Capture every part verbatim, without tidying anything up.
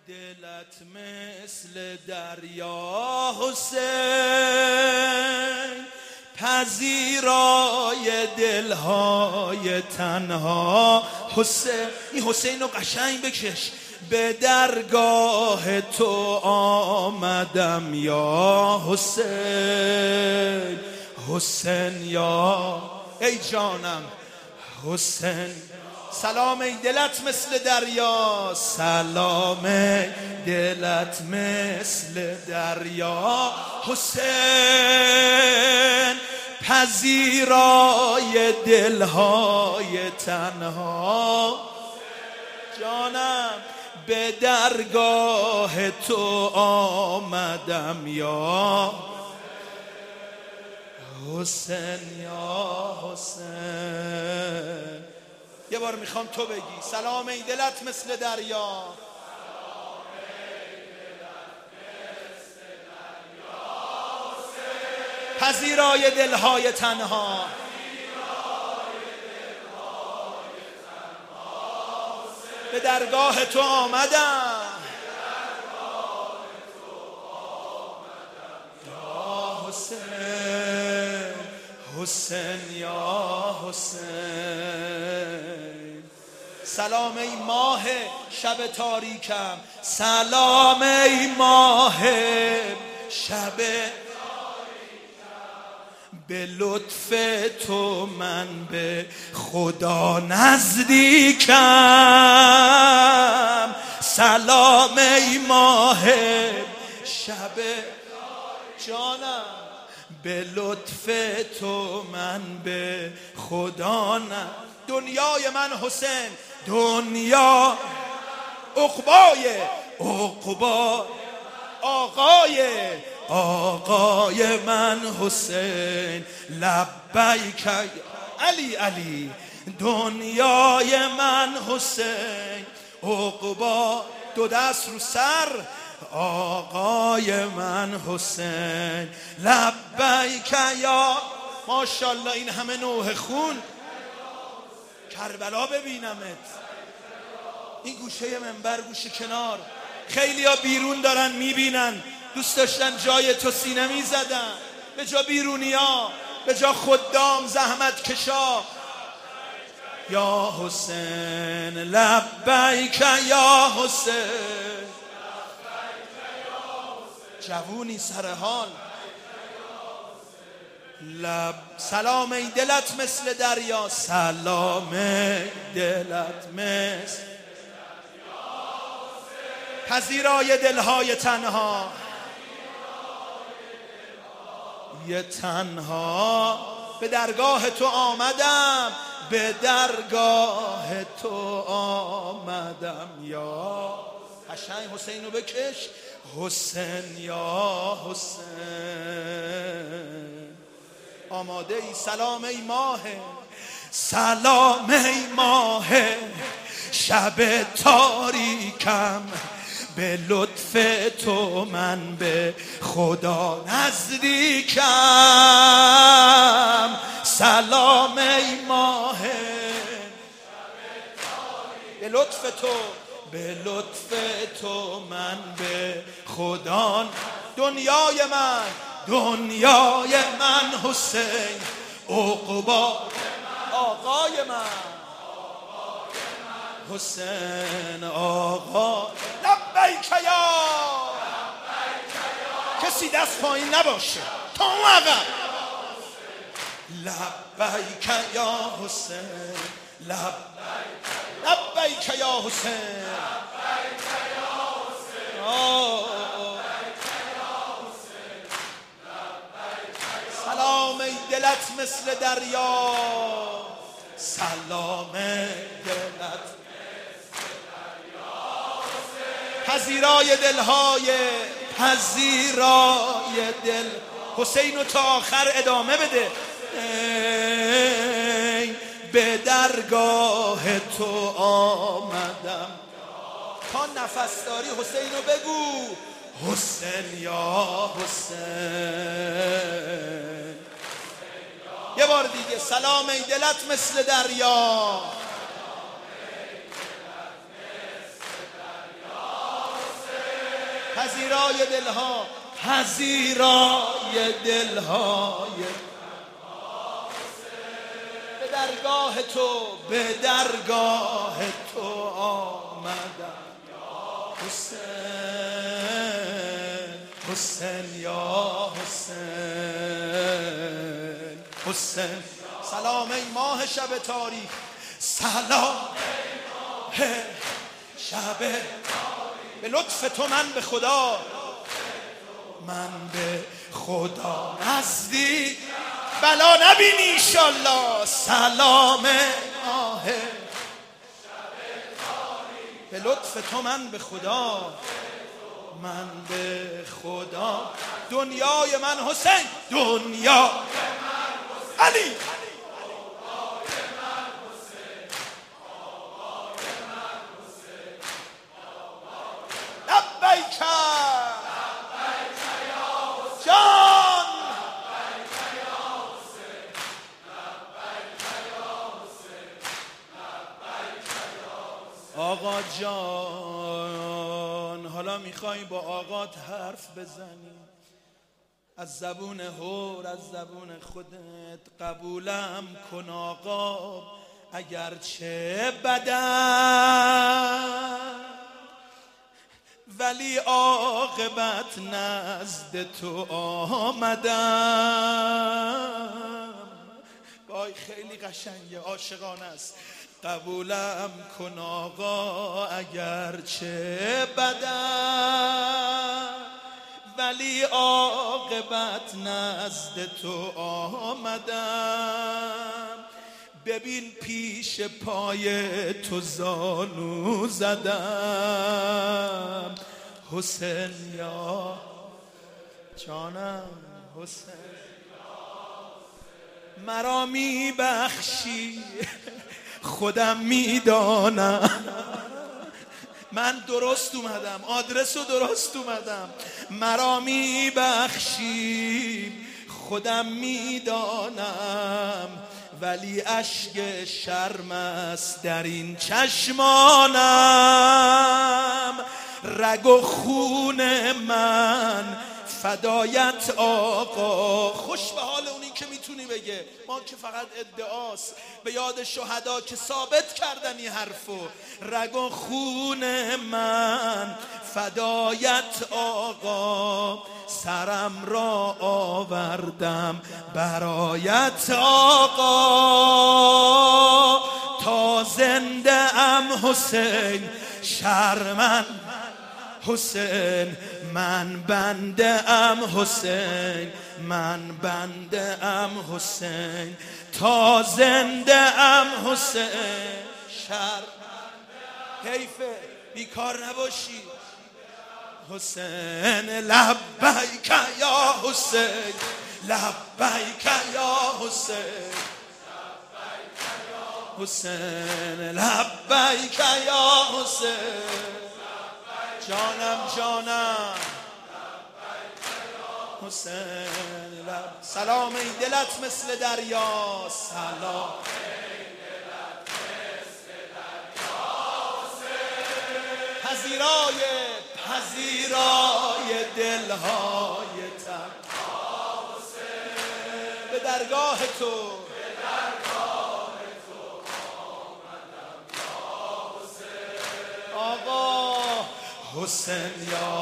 دلت مثل دریا حسین، پذیرای دلهای تنها حسین. این حسین رو قشنگ بکش. به درگاه تو آمدم یا حسین، حسین یا ای جانم حسین. سلام ای دلت مثل دریا، سلام ای دلت مثل دریا حسین، پذیرای دلهای تنها جانم. به درگاه تو آمدم یا حسین یا حسین. یه بار میخوام تو بگی سلام ای دلت مثل دریا، پذیرای دلهای تنها. به درگاه تو آمدم یا حسین، حسین یا حسین. سلام ای ماه شب تاریکم، سلام ای ماه شب، به لطف تو من به خدا نزدیکم. سلام ای ماه شب جانم، به لطف تو من به خدا نه. دنیای من حسین، دنیا عقبای عقبا، آقای آقای من حسین، لبیک علی علی. دنیای من حسین عقبا، دو دست رو سر، آقای من حسین، لبیک یا. ماشاءالله این همه نوح خون، کربلا ببینمت. این گوشه منبر، گوشه کنار، خیلی ها بیرون دارن میبینن، دوست داشتن جای تو سینه میزدن، به جا بیرونی ها، به جا خدام زحمت کشا. یا حسین لبیک یا حسین، جوونی سر حال. لب سلام ای دلت مثل دریا، سلام ای دلت مثل پذیرای دلهای تنها، یه تنها. به درگاه تو آمدم، به درگاه تو آمدم یا قشنگ. حسین رو بکش، حسین یا حسین. آماده ای؟ سلام ای ماه، سلام ای ماه شب تاریکم، به لطف تو من به خدا نزدیکم. سلام ای ماه، به لطف تو، به لطف تو من به خدا. دنیای من، دنیای من حسین عقبا، آقای من حسین آقا. لبیک یا، کسی دست پایین نباشه تا اون عقب. لبیک یا حسین، لبیک یا حسین، سلام ای دلت مثل دریا، سلام ای دلت پذیرای دلهای، پذیرای دل. حسین رو تا آخر ادامه بده. ای به درگاه تو آمدم. تا نفس داری حسین رو بگو، حسین یا حسین. یه بار دیگه سلام ای دلت مثل دریا، پذیرای دلها، پذیرای دلهای، به درگاه تو، به درگاه تو آمدم حسین، حسین یا حسین، حسین. سلام ای ماه شب تاریک، سلام ای ماه شب تاریک، به لطف تو من به خدا، من به خدا نزدیک، بلا نبینی ایشالله. سلام ماه به لطف تو من به خدا، من به خدا. دنیای من حسین، دنیا علی، لبیک جان، آقا جان. حالا میخوای با آقات حرف بزنی، از زبون هور، از زبون خودت قبولم کن آقا، اگرچه بدم ولی عاقبت نزد تو آمدم. وای خیلی قشنگه، عاشقانه است. قبولم کن آقا اگرچه بدم ولی عاقبت نزد تو آمدم. ببین پیش پای تو زانو زدم، حسین یا جانم، حسین مرا میبخشی خودم میدانم، من درست اومدم، آدرس رو درست اومدم، مرا میبخشی خودم میدانم، ولی اشک شرم است در این چشمانم. رگ و خون من فدایت آقا. خوش به حال اونی که میتونی بگه، ما که فقط ادعاست. به یاد شهدا که ثابت کردن این حرفو. رگ و خون من فدایت آقا، سرم را آوردم برایت آقا، تا زنده ام حسین شرمن حسین، من بنده ام حسین، من بنده ام حسین، تا زنده ام حسین شرمنده. حیفه بیکار نباشی حسین. لبیک یا حسین، لبیک یا حسین، حسین لبیک یا حسین، جانم جانم حسین لب. سلام ای دلت مثل دریا، سلام ای دلت مثل دریا حسین، پذیرای پذیرای دلهای تنها حسین، به درگاه تو به درگاه تو آمدم یا حسین. آقا حسین یا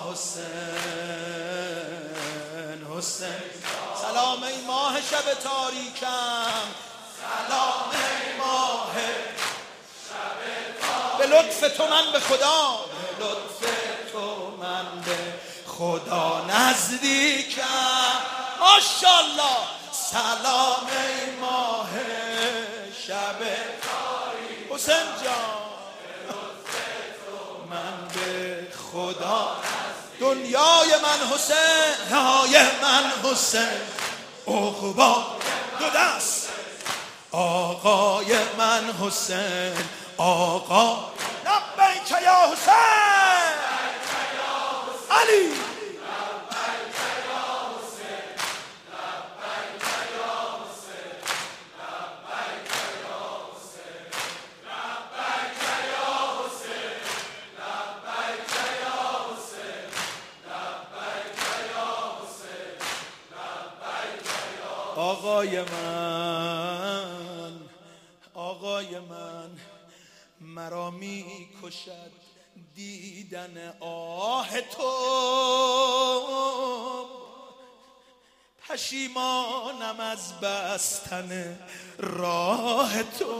حسین، حسین. سلام ای ماه شب تاریکم، سلام ای ماه شب تاریکم، به لطف تو من به خدا، به لطف تو من به خدا نزدیکم. ماشاءالله. سلام ای ماه شب تاریک حسین جان، من به خدا. دنیای من حسین، های من حسین، عقبا دو دست آقای من حسین، آقا لبیک یا حسین علی. آقای من، آقای من، مرا می کشد دیدن آه تو، پشیمانم از بستن راه تو.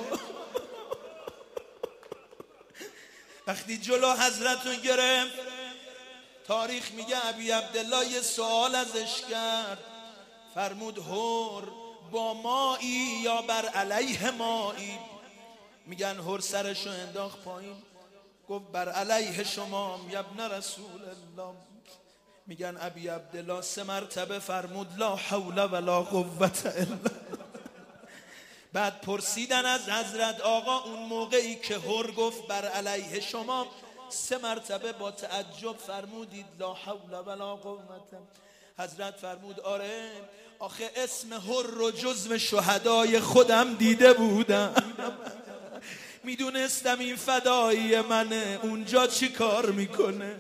وقتی جلو حضرتو گرفت، تاریخ میگه ابی عبدالله یه سوال ازش کرد، فرمود هور با مایی یا بر علیه مایی؟ میگن هور سرشو انداخت پایین، گفت بر علیه شمام یبن رسول الله. میگن ابی عبدالله سه مرتبه فرمود لا حول ولا قوة الا. بعد پرسیدن از حضرت آقا اون موقعی که هور گفت بر علیه شما، سه مرتبه با تعجب فرمودید لا حول ولا قوة. حضرت فرمود آره، آخه اسم هور رو جزو شهدای خودم دیده بودم، میدونستم این فدایی منه، اونجا چی کار میکنه.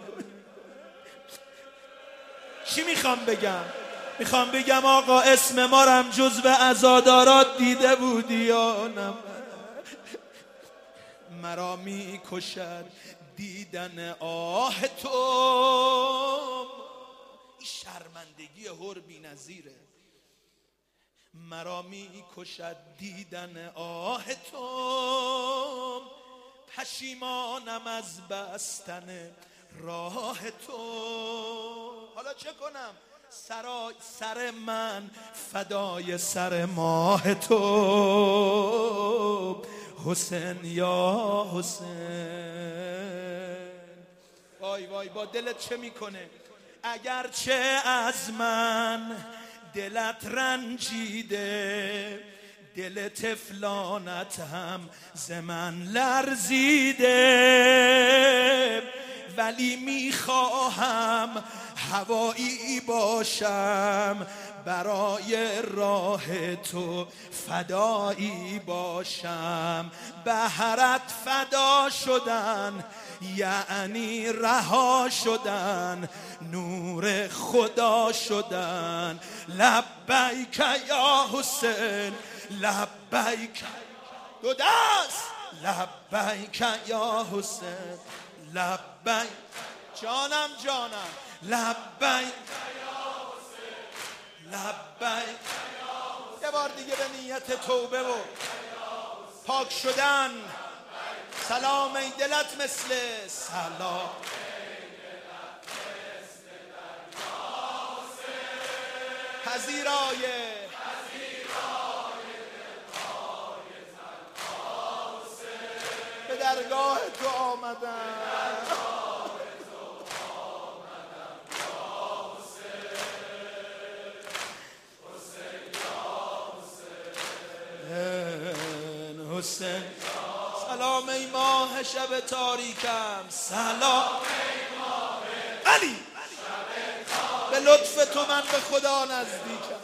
چی میخوام بگم؟ میخوام بگم آقا اسم ما رم جزو عزادارات دیده بودی یا نه؟ مرا میکشد دیدن آه تو. این شرمندگی هور بی نظیره. مرا میکشد دیدن آه تو، پشیمانم از بستن راه تو. حالا چه کنم؟ سرای سر من فدای سر ماه تو، حسین یا حسین. وای وای با دلت چه میکنه؟ اگرچه از من دلت رنجیده، دل طفلانت هم ز من لرزیده، ولی میخواهم هوایی باشم، برای راه تو فدایی باشم. بهرت فدا شدن یعنی رها شدن، نور خدا شدن. لبیک یا حسین، لبیک، دو دست، لبیک یا حسین، لبیک جانم جانم، لبیک لبیک. یه بار دیگه به نیت توبه و پاک شدن. سلام ای دلت مثل سلام، پذیرای به درگاه تو آمدم. حسین سلام ای ماه شب تاریکم، سلام ای ماه علی، به لطف تو من به خدا نزدیکم.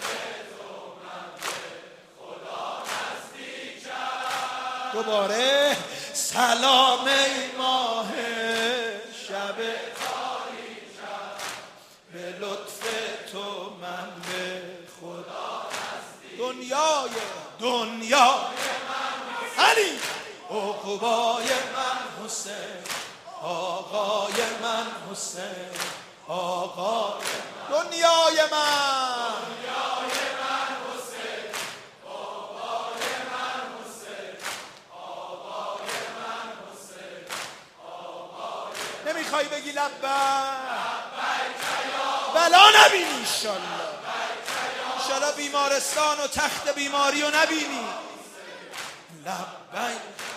دوباره سلام ای ماه شب تاریکم، به لطف تو من به خدا نزدیکم. دنیای دنیای علی، عقبای من حسین، آقای من حسین، آقای دنیای من، دنیای من حسین، عقبای من حسین، آقای من حسین، آقای. نمیخوای بگی لبیک؟ بلا نبینی انشالله، انشالله بیمارستان و تخت بیماری رو نبینی. لبیک